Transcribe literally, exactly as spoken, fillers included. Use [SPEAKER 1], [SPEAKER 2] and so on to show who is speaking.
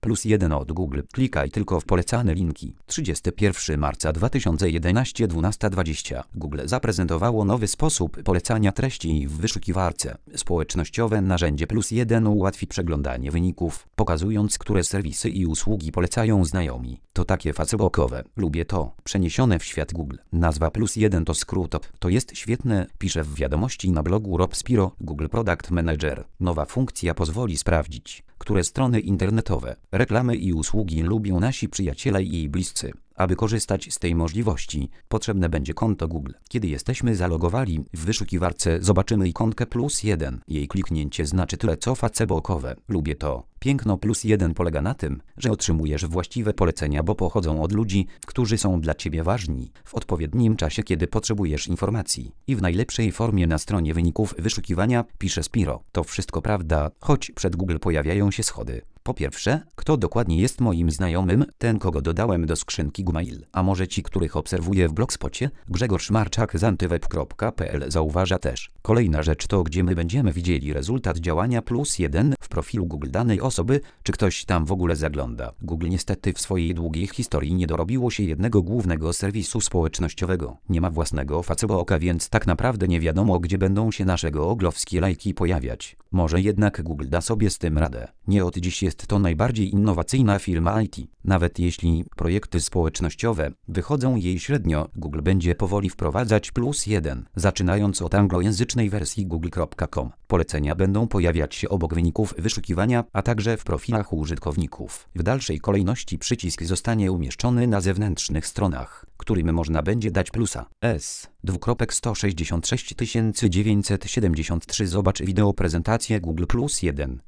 [SPEAKER 1] plus jeden od Google. Klikaj tylko w polecane linki. trzydziestego pierwszego marca dwa tysiące jedenastego, dwunasta dwadzieścia. Google zaprezentowało nowy sposób polecania treści w wyszukiwarce. Społecznościowe narzędzie plus jeden ułatwi przeglądanie wyników, pokazując, które serwisy i usługi polecają znajomi. To takie facebookowe. Lubię to. Przeniesione w świat Google. Nazwa plus jeden to skrót O P. To jest świetne, pisze w wiadomości na blogu Rob Spiro, Google Product Manager. Nowa funkcja pozwoli sprawdzić, które strony internetowe, reklamy i usługi lubią nasi przyjaciele i bliscy. Aby korzystać z tej możliwości, potrzebne będzie konto Google. Kiedy jesteśmy zalogowani w wyszukiwarce, zobaczymy ikonkę plus jeden. Jej kliknięcie znaczy tyle co facebookowe. Lubię to. Piękno plus jeden polega na tym, że otrzymujesz właściwe polecenia, bo pochodzą od ludzi, którzy są dla Ciebie ważni, w odpowiednim czasie, kiedy potrzebujesz informacji i w najlepszej formie na stronie wyników wyszukiwania, pisze Spiro. To wszystko prawda, choć przed Google pojawiają się schody. Po pierwsze, kto dokładnie jest moim znajomym? Ten, kogo dodałem do skrzynki Gmail. A może ci, których obserwuję w blogspocie? Grzegorz Marczak z antyweb kropka p l zauważa też. Kolejna rzecz to, gdzie my będziemy widzieli rezultat działania plus jeden w profilu Google danej osoby, czy ktoś tam w ogóle zagląda. Google niestety w swojej długiej historii nie dorobiło się jednego głównego serwisu społecznościowego. Nie ma własnego Facebooka, więc tak naprawdę nie wiadomo, gdzie będą się nasze googlowskie lajki pojawiać. Może jednak Google da sobie z tym radę. Nie od dziś jest to najbardziej innowacyjna firma I T. Nawet jeśli projekty społecznościowe wychodzą jej średnio, Google będzie powoli wprowadzać plus jeden, zaczynając od anglojęzycznej wersji google kropka com. Polecenia będą pojawiać się obok wyników wyszukiwania, a także w profilach użytkowników. W dalszej kolejności przycisk zostanie umieszczony na zewnętrznych stronach, którym można będzie dać plusa. S. dwukropek sto sześćdziesiąt sześć tysięcy dziewięćset siedemdziesiąt trzy. Zobacz wideo prezentację Google plus jeden.